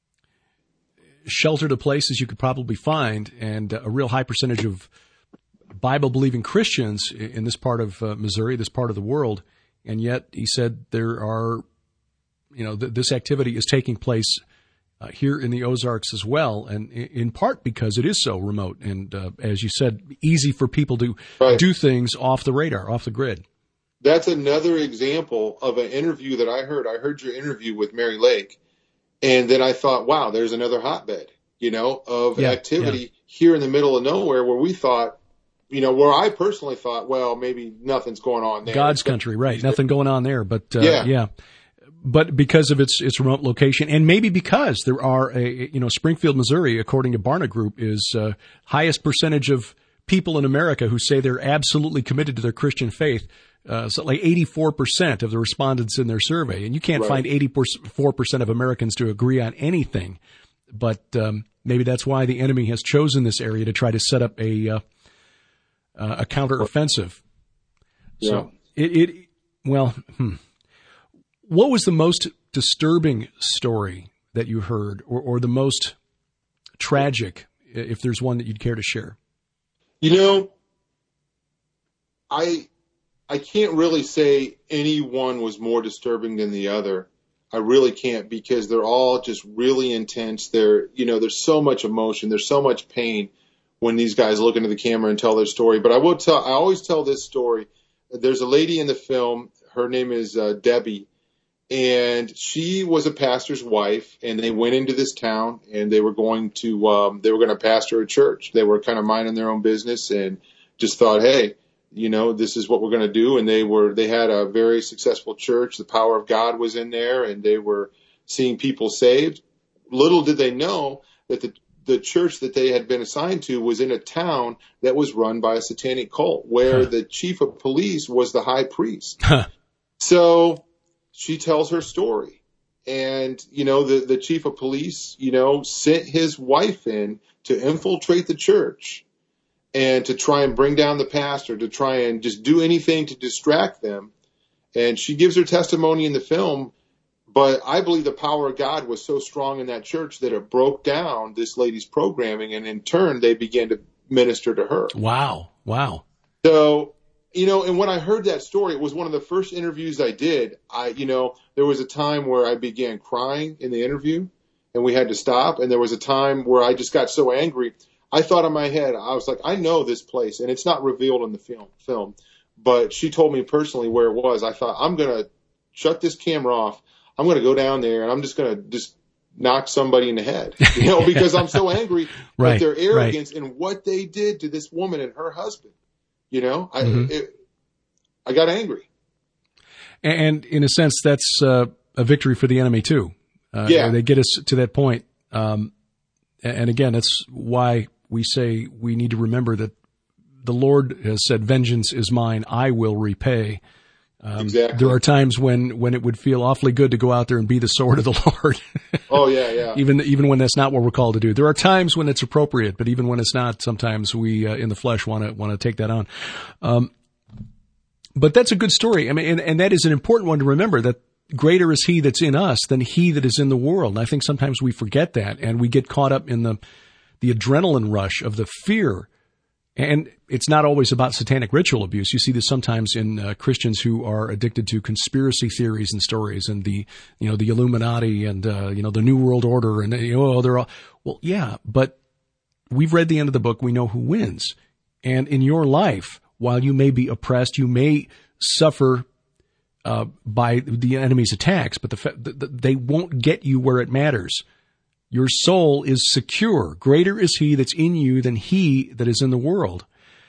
sheltered a place as you could probably find, and a real high percentage of Bible-believing Christians in this part of uh, Missouri, this part of the world, and yet he said there are, you know, th- this activity is taking place uh, here in the Ozarks as well, and in part because it is so remote and, uh, as you said, easy for people to right. do things off the radar, off the grid. That's another example of an interview that I heard. I heard your interview with Mary Lake, and then I thought, wow, there's another hotbed, you know, of yeah, activity yeah. here in the middle of nowhere where we thought, you know, where I personally thought, well, maybe nothing's going on there. God's country, right. Nothing going on there. But, uh, yeah. yeah. But because of its its remote location, and maybe because there are, a you know, Springfield, Missouri, according to Barna Group, is uh, highest percentage of people in America who say they're absolutely committed to their Christian faith. Uh, so like eighty-four percent of the respondents in their survey. And you can't right. find eighty-four percent of Americans to agree on anything. But um, maybe that's why the enemy has chosen this area to try to set up a uh, uh, a counteroffensive. Yeah. So it, it well, hmm. What was the most disturbing story that you heard, or, or the most tragic, if there's one that you'd care to share? You know, I I can't really say any one was more disturbing than the other. I really can't, because they're all just really intense. They're, you know, there's so much emotion. There's so much pain when these guys look into the camera and tell their story. But I will tell, I always tell this story. There's a lady in the film. Her name is uh, Debbie, and she was a pastor's wife. And they went into this town, and they were going to, um, they were going to pastor a church. They were kind of minding their own business and just thought, hey, you know, this is what we're going to do. And they were, they had a very successful church. The power of God was in there, and they were seeing people saved. Little did they know that the, the church that they had been assigned to was in a town that was run by a satanic cult, where huh. the chief of police was the high priest. Huh. So she tells her story. And, you know, the, the chief of police, you know, sent his wife in to infiltrate the church and to try and bring down the pastor, to try and just do anything to distract them. And she gives her testimony in the film, but I believe the power of God was so strong in that church that it broke down this lady's programming, and in turn, they began to minister to her. Wow. Wow. So, you know, and when I heard that story, it was one of the first interviews I did. I, you know, there was a time where I began crying in the interview, and we had to stop. And there was a time where I just got so angry. I thought in my head, I was like, I know this place, and it's not revealed in the film, film, but she told me personally where it was. I thought, I'm going to shut this camera off. I'm going to go down there, and I'm just going to just knock somebody in the head, you know, because I'm so angry right, with their arrogance right. and what they did to this woman and her husband. You know, I, mm-hmm. it, I got angry. And in a sense, that's uh, a victory for the enemy too. Uh, yeah. They get us to that point. Um, and again, that's why we say we need to remember that the Lord has said, vengeance is mine, I will repay. Um, exactly. There are times when, when it would feel awfully good to go out there and be the sword of the Lord. Oh, yeah, yeah. even even when that's not what we're called to do. There are times when it's appropriate, but even when it's not, sometimes we uh, in the flesh want to want to take that on. Um, but that's a good story. I mean, and, and that is an important one to remember, that greater is He that's in us than he that is in the world. And I think sometimes we forget that, and we get caught up in the the adrenaline rush of the fear. And it's not always about satanic ritual abuse. You see this sometimes in uh, Christians who are addicted to conspiracy theories and stories, and the, you know, the Illuminati and, uh, you know, the New World Order, and, you know, they're all, well, yeah, but we've read the end of the book. We know who wins. And in your life, while you may be oppressed, you may suffer uh, by the enemy's attacks, but the, the, the, they won't get you where it matters. Your soul is secure. Greater is He that's in you than he that is in the world.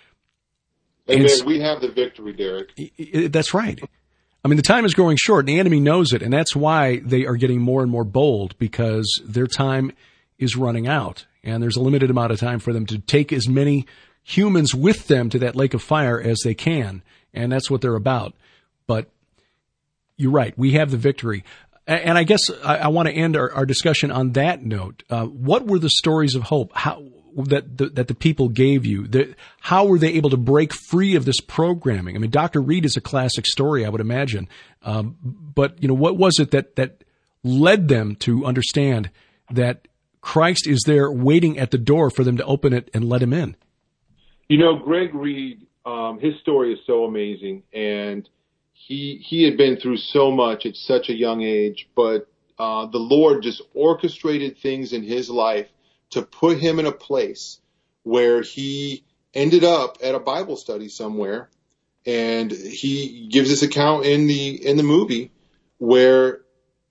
Amen. We have the victory, Derek. That's right. I mean, the time is growing short, and the enemy knows it, and that's why they are getting more and more bold, because their time is running out, and there's a limited amount of time for them to take as many humans with them to that lake of fire as they can, and that's what they're about. But you're right. We have the victory. And I guess I, I want to end our, our discussion on that note. Uh, what were the stories of hope how, that, the, that the people gave you? The, how were they able to break free of this programming? I mean, Doctor Reed is a classic story, I would imagine. Um, but, you know, what was it that, that led them to understand that Christ is there waiting at the door for them to open it and let Him in? You know, Greg Reed, um, his story is so amazing, and He he had been through so much at such a young age, but uh, the Lord just orchestrated things in his life to put him in a place where he ended up at a Bible study somewhere, and he gives this account in the in the movie where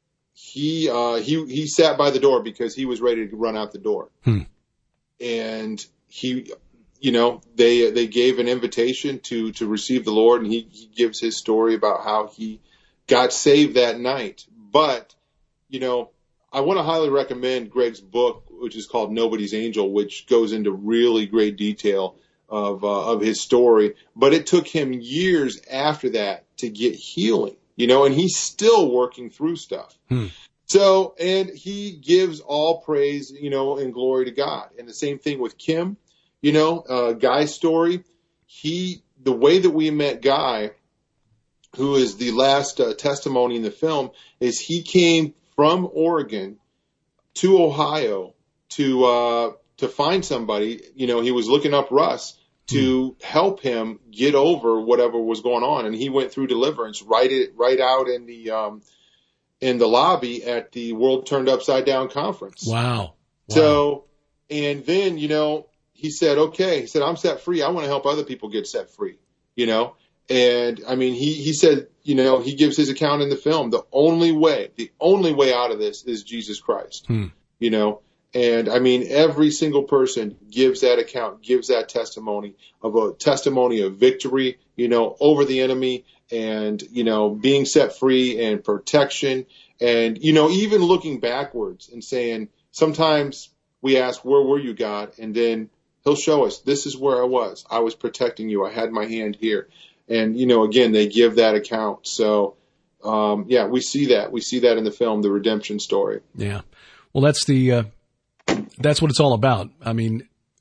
he uh, he he sat by the door because he was ready to run out the door, hmm. and he. You know, they they gave an invitation to, to receive the Lord, and he, he gives his story about how he got saved that night. But, you know, I want to highly recommend Greg's book, which is called Nobody's Angel, which goes into really great detail of uh, of his story. But it took him years after that to get healing, you know, and he's still working through stuff. Hmm. So, and he gives all praise, you know, and glory to God. And the same thing with Kim. You know, uh, Guy's story, he, the way that we met Guy, who is the last uh, testimony in the film, is he came from Oregon to Ohio to, uh, to find somebody. You know, he was looking up Russ, to mm. help him get over whatever was going on. And he went through deliverance right it right out in the um, in the lobby at the World Turned Upside Down conference. Wow. wow. So, and then, you know, he said, okay, he said, I'm set free. I want to help other people get set free, you know? And I mean, he, he said, you know, he gives his account in the film. The only way, the only way out of this is Jesus Christ, hmm. you know? And I mean, every single person gives that account, gives that testimony of a testimony of victory, you know, over the enemy and, you know, being set free and protection. And, you know, even looking backwards and saying, sometimes we ask, where were you, God? And then he'll show us, this is where I was. I was protecting you. I had my hand here. And, you know, again, they give that account. So, um, yeah, we see that. We see that in the film, the redemption story. Yeah. Well, that's the, uh, that's what it's all about. I mean,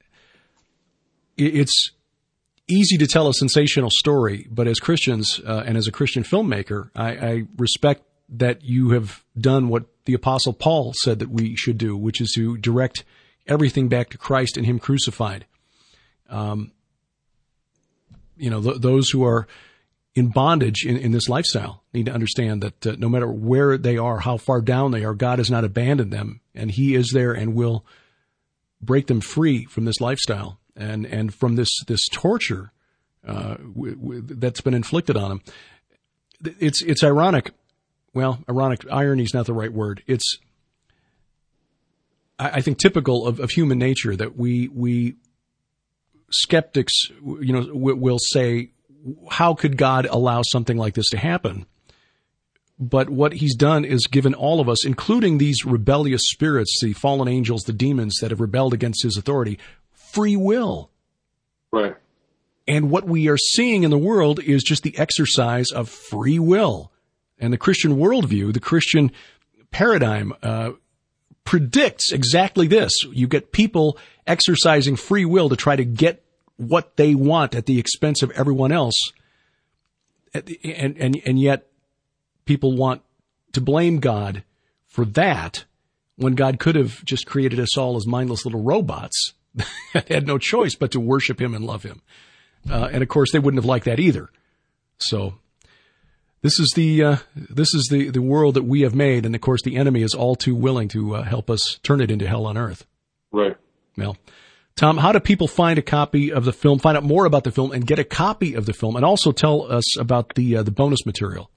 it's easy to tell a sensational story, but as Christians, uh, and as a Christian filmmaker, I, I respect that you have done what the Apostle Paul said that we should do, which is to direct everything back to Christ and Him crucified. Um, you know, th- those who are in bondage in, in this lifestyle need to understand that uh, no matter where they are, how far down they are, God has not abandoned them, and He is there and will break them free from this lifestyle and, and from this, this torture uh, w- w- that's been inflicted on them. It's it's ironic. Well, ironic, irony is not the right word. It's, I, I think, typical of, of human nature that we we skeptics, you know, will say, how could God allow something like this to happen? But what He's done is given all of us, including these rebellious spirits, the fallen angels, the demons that have rebelled against His authority, free will. Right. And what we are seeing in the world is just the exercise of free will. And the Christian worldview, the Christian paradigm, uh, predicts exactly this. You get people exercising free will to try to get what they want at the expense of everyone else. And, and, and yet people want to blame God for that when God could have just created us all as mindless little robots that had no choice but to worship Him and love Him. Uh, and of course they wouldn't have liked that either. So this is the, uh, this is the, the world that we have made. And of course the enemy is all too willing to uh, help us turn it into hell on earth. Right. Well, Tom, how do people find a copy of the film, find out more about the film, and get a copy of the film, and also tell us about the uh, the bonus material?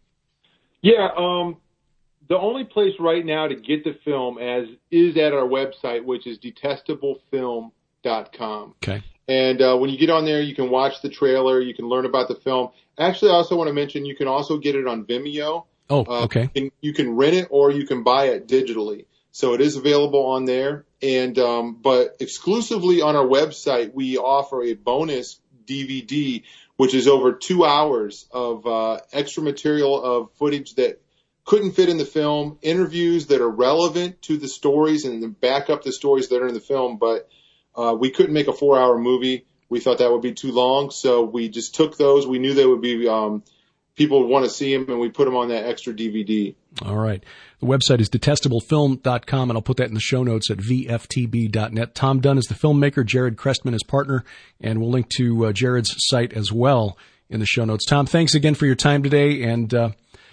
Yeah, um, the only place right now to get the film as is at our website, which is detestable film dot com. Okay. And uh, when you get on there, you can watch the trailer, you can learn about the film. Actually, I also want to mention you can also get it on Vimeo. Oh, uh, okay. You can, you can rent it or you can buy it digitally. So it is available on there. And, um, but exclusively on our website, we offer a bonus D V D, which is over two hours of, uh, extra material of footage that couldn't fit in the film, interviews that are relevant to the stories and back up the stories that are in the film. But, uh, we couldn't make a four hour movie. We thought that would be too long. So we just took those. We knew they would be, um, people would want to see them, and we put them on that extra D V D. All right. The website is detestable film dot com, and I'll put that in the show notes at V F T B dot net. Tom Dunn is the filmmaker, Jared Crestman is partner, and we'll link to uh, Jared's site as well in the show notes. Tom, thanks again for your time today, and uh,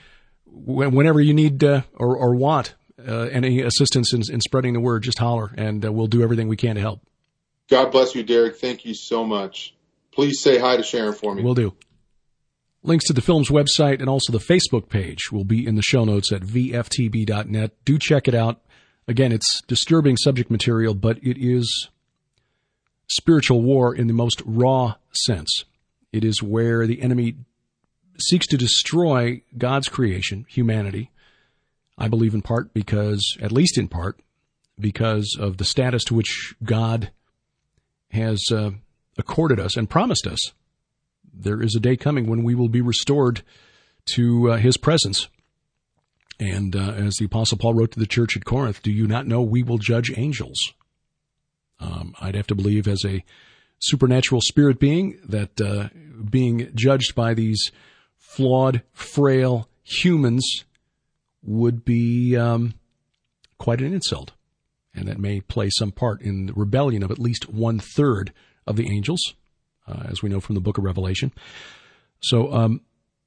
whenever you need uh, or, or want uh, any assistance in, in spreading the word, just holler, and uh, we'll do everything we can to help. God bless you, Derek. Thank you so much. Please say hi to Sharon for me. Will do. Links to the film's website and also the Facebook page will be in the show notes at V F T B dot net. Do check it out. Again, it's disturbing subject material, but it is spiritual war in the most raw sense. It is where the enemy seeks to destroy God's creation, humanity. I believe in part because, at least in part, because of the status to which God has uh, accorded us and promised us. There is a day coming when we will be restored to uh, His presence. And uh, as the Apostle Paul wrote to the church at Corinth, do you not know we will judge angels? Um, I'd have to believe as a supernatural spirit being that uh, being judged by these flawed, frail humans would be um, quite an insult. And that may play some part in the rebellion of at least one-third of the angels. uh, as we know from the book of Revelation. So um,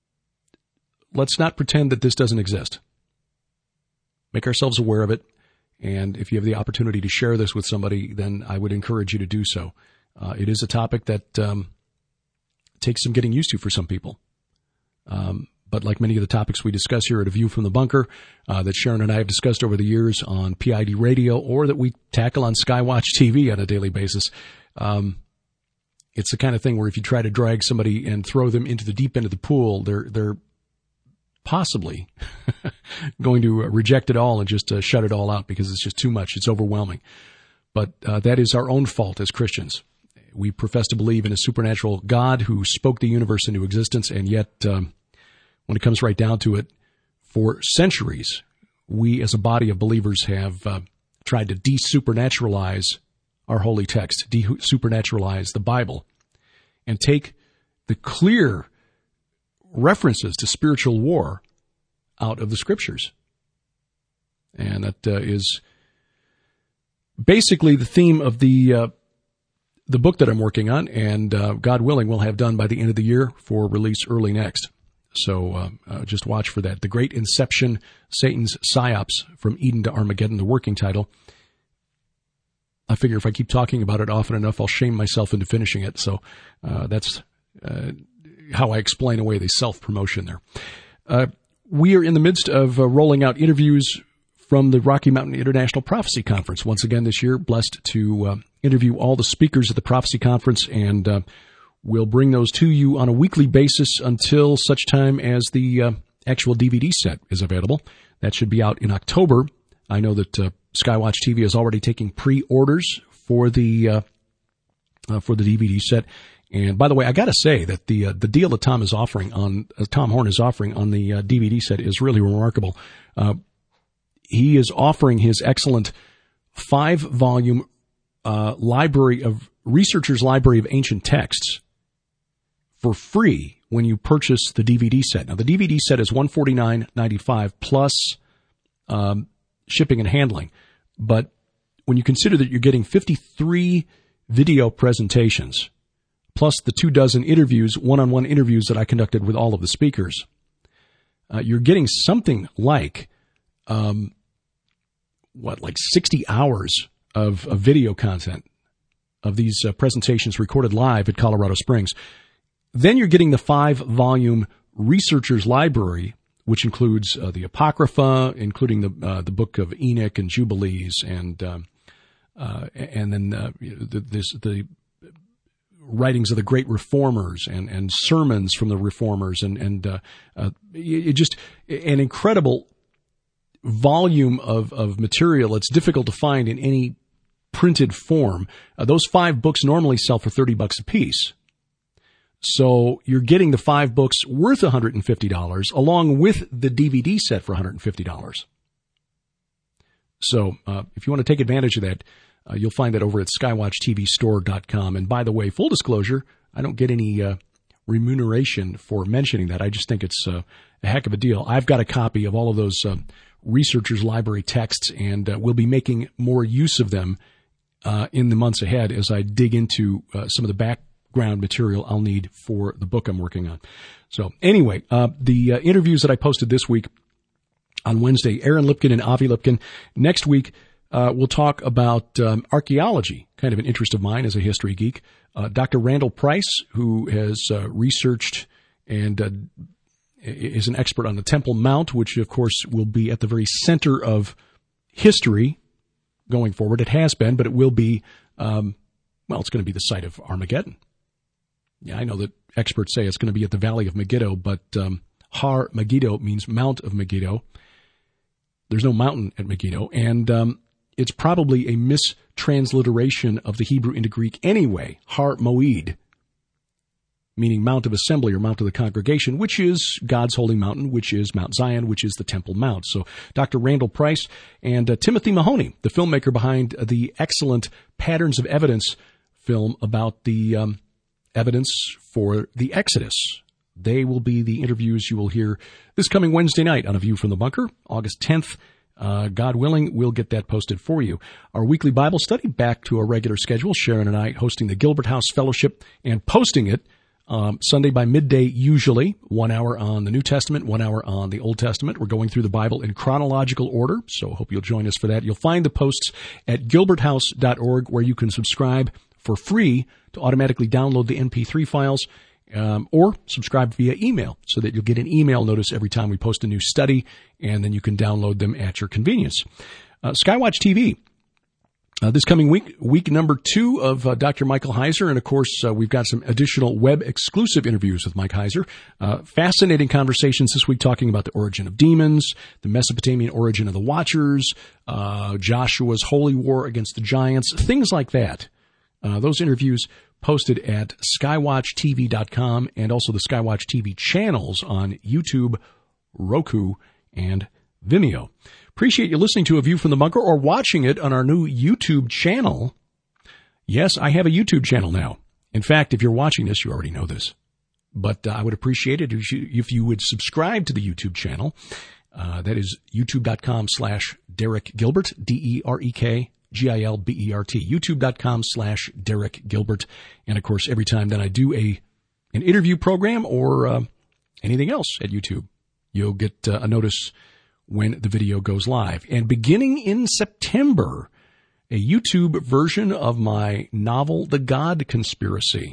let's not pretend that this doesn't exist. Make ourselves aware of it. And if you have the opportunity to share this with somebody, then I would encourage you to do so. Uh, it is a topic that um, takes some getting used to for some people. Um, but like many of the topics we discuss here at A View from the Bunker, uh, that Sharon and I have discussed over the years on P I D Radio, or that we tackle on Skywatch T V on a daily basis, um, it's the kind of thing where if you try to drag somebody and throw them into the deep end of the pool, they're they're possibly going to reject it all and just uh, shut it all out because it's just too much. It's overwhelming. But uh, that is our own fault as Christians. We profess to believe in a supernatural God who spoke the universe into existence, and yet um, when it comes right down to it, for centuries, we as a body of believers have uh, tried to de-supernaturalize our holy text, de-supernaturalize the Bible, and take the clear references to spiritual war out of the Scriptures. And that uh, is basically the theme of the uh, the book that I'm working on, and uh, God willing, we'll have done by the end of the year for release early next. So uh, uh, just watch for that. The Great Inception, Satan's Psyops from Eden to Armageddon, the working title. I figure if I keep talking about it often enough, I'll shame myself into finishing it. So uh, that's uh, how I explain away the self-promotion there. Uh, we are in the midst of uh, rolling out interviews from the Rocky Mountain International Prophecy Conference. Once again this year, blessed to uh, interview all the speakers at the Prophecy Conference, and uh, we'll bring those to you on a weekly basis until such time as the uh, actual D V D set is available. That should be out in October. I know that uh, Skywatch T V is already taking pre-orders for the uh, uh, for the D V D set. And by the way, I got to say that the uh, the deal that Tom is offering on uh, Tom Horn is offering on the uh, D V D set is really remarkable. Uh, he is offering his excellent five volume uh, library of Researcher's Library of Ancient Texts for free when you purchase the D V D set. Now, the D V D set is one hundred forty-nine dollars and ninety-five cents plus um, shipping and handling. But when you consider that you're getting fifty-three video presentations, plus the two dozen interviews, one-on-one interviews that I conducted with all of the speakers, uh, you're getting something like, um, what, like sixty hours of, of video content of these uh, presentations recorded live at Colorado Springs. Then you're getting the five-volume Researcher's Library, which includes uh, the Apocrypha, including the uh, the Book of Enoch and Jubilees, and um, uh, and then uh, the, this, the writings of the great reformers and, and sermons from the reformers, and and uh, uh, it just an incredible volume of of material. It's difficult to find in any printed form. Uh, those five books normally sell for thirty bucks a piece. So you're getting the five books worth one hundred fifty dollars along with the D V D set for one hundred fifty dollars. So uh, if you want to take advantage of that, uh, you'll find that over at skywatch t v store dot com. And by the way, full disclosure, I don't get any uh, remuneration for mentioning that. I just think it's uh, a heck of a deal. I've got a copy of all of those uh, Researcher's Library texts, and uh, we'll be making more use of them uh, in the months ahead as I dig into uh, some of the back ground material I'll need for the book I'm working on. So anyway, uh, the uh, interviews that I posted this week on Wednesday, Aaron Lipkin and Avi Lipkin. Next week, uh, we'll talk about um, archaeology, kind of an interest of mine as a history geek. Uh, Doctor Randall Price, who has uh, researched and uh, is an expert on the Temple Mount, which of course will be at the very center of history going forward. It has been, but it will be, um, well, it's going to be the site of Armageddon. Yeah, I know that experts say it's going to be at the Valley of Megiddo, but um, Har Megiddo means Mount of Megiddo. There's no mountain at Megiddo, and um, it's probably a mistransliteration of the Hebrew into Greek anyway. Har Moed, meaning Mount of Assembly or Mount of the Congregation, which is God's holy mountain, which is Mount Zion, which is the Temple Mount. So Doctor Randall Price and uh, Timothy Mahoney, the filmmaker behind the excellent Patterns of Evidence film about the um, evidence for the Exodus. They will be the interviews you will hear this coming Wednesday night on A View from the Bunker, August tenth. Uh, God willing, we'll get that posted for you. Our weekly Bible study back to a regular schedule. Sharon and I hosting the Gilbert House Fellowship and posting it um, Sunday by midday usually. One hour on the New Testament, one hour on the Old Testament. We're going through the Bible in chronological order, so hope you'll join us for that. You'll find the posts at gilbert house dot org where you can subscribe for free to automatically download the M P three files. Um, or subscribe via email so that you'll get an email notice every time we post a new study, and then you can download them at your convenience. Uh, Skywatch T V. Uh, this coming week, week number two of uh, Doctor Michael Heiser, and of course uh, we've got some additional web-exclusive interviews with Mike Heiser. Uh, fascinating conversations this week talking about the origin of demons, the Mesopotamian origin of the Watchers, uh, Joshua's holy war against the giants, things like that. Uh, those interviews posted at skywatch T V dot com and also the Skywatch T V channels on YouTube, Roku, and Vimeo. Appreciate you listening to A View from the Bunker or watching it on our new YouTube channel. Yes, I have a YouTube channel now. In fact, if you're watching this, you already know this. But uh, I would appreciate it if you, if you would subscribe to the YouTube channel. Uh, that is youtube dot com slash Derek Gilbert, D E R E K G I L B E R T, youtube dot com slash Derek Gilbert. And, of course, every time that I do a an interview program or uh, anything else at YouTube, you'll get uh, a notice when the video goes live. And beginning in September, a YouTube version of my novel, The God Conspiracy.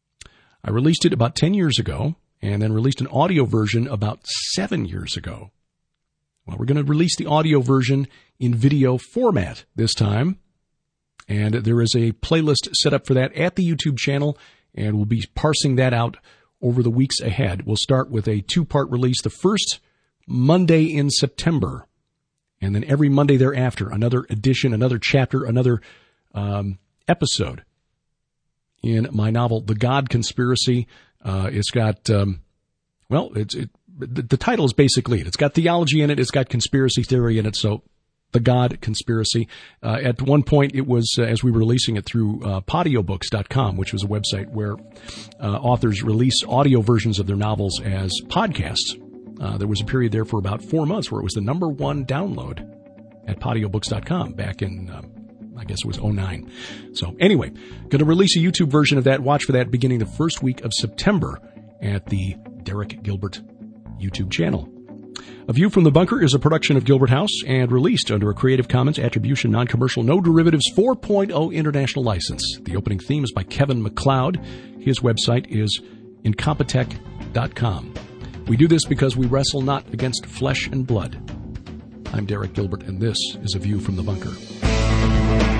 I released it about ten years ago and then released an audio version about seven years ago. Well, we're going to release the audio version in video format this time, and there is a playlist set up for that at the YouTube channel, and we'll be parsing that out over the weeks ahead. We'll start with a two-part release the first Monday in September, and then every Monday thereafter, another edition, another chapter, another um, episode in my novel, The God Conspiracy. Uh, it's got, um, well, it's it. The, the title is basically it. It's got theology in it. It's got conspiracy theory in it. So The God Conspiracy. Uh, at one point, it was, uh, as we were releasing it through uh, podiobooks dot com, which was a website where uh, authors release audio versions of their novels as podcasts. Uh, there was a period there for about four months where it was the number one download at podiobooks dot com back in, um, I guess it was oh nine. So anyway, going to release a YouTube version of that. Watch for that beginning the first week of September at the Derek Gilbert YouTube channel. A View from the Bunker is a production of Gilbert House and released under a Creative Commons Attribution Non-Commercial No Derivatives four point oh International License. The opening theme is by Kevin MacLeod. His website is incompetech dot com. We do this because we wrestle not against flesh and blood. I'm Derek Gilbert, and this is A View from the Bunker.